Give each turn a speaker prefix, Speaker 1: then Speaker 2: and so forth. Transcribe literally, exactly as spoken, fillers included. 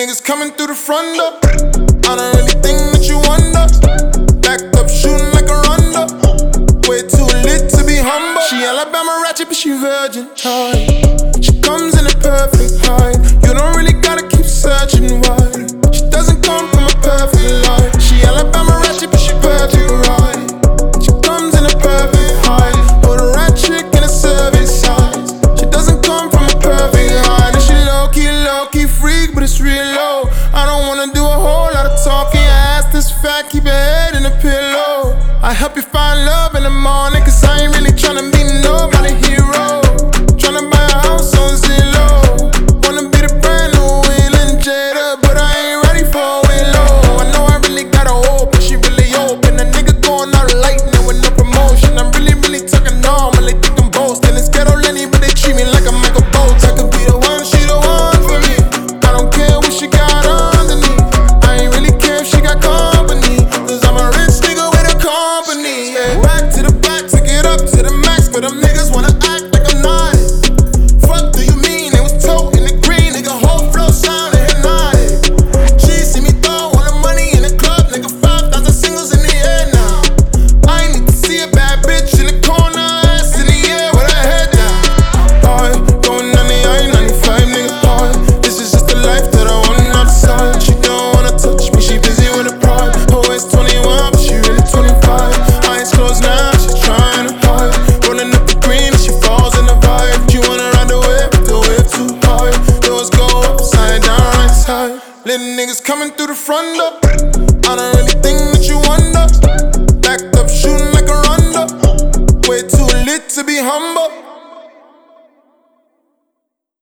Speaker 1: niggas coming through the front door. I don't really think that you wonder. Backed up shooting like a rondo. Way too lit to be humble. She Alabama ratchet but she virgin type. She comes in a perfect height. You don't really gotta keep searching wide. She doesn't come from a perfect life. She Alabama ratchet but she perfect right. She comes in a perfect height. Put a rat chick in a service size. She doesn't come from a perfect height. And she low-key, low-key freak, but it's real low. I don't wanna do a whole lot of talking. Your ass this fat, keep your head in the pillow. I help you find love in the morning, cause I ain't really tryna be nobody hero. Tryna buy a house on Zillow. Wanna be the brand new Will and Jada, but I ain't ready for a Willow. I know I really got a hope, but she really open. A nigga going out lightning with no promotion. I'm really, really talking normal, they think I'm boasting. It's ghetto Lenny, but they treat me like I'm Michael Bolton. I could be the one, she the one for me. I don't care what she got underneath. I ain't really care if she got company, cause I'm a rich nigga with a company, yeah. Back to the back, take it up to the max, but them niggas wanna act like I'm not it. Fuck do you mean? They was toting the green, nigga, whole flow sounded hypnotic. She see me throw all the money in the club, nigga, five thousand singles in the air now. I need to see a bad bitch in the corner, ass in the air with her head down. Alright, going ninety-nine, ninety-five, nigga, hard. This is just the life that I want outside. She don't wanna touch me, she busy with a pride. Always twenty-one, but she really twenty-five. Eyes closed now, she trying to hide. Rolling up the green and she falls in the vibe. You wanna ride the wave, but the wave too high. Doors go upside down, right side. Little niggas coming through the front door. I don't really think that you wonder. Backed up shooting like a rondo. Way too lit to be humble.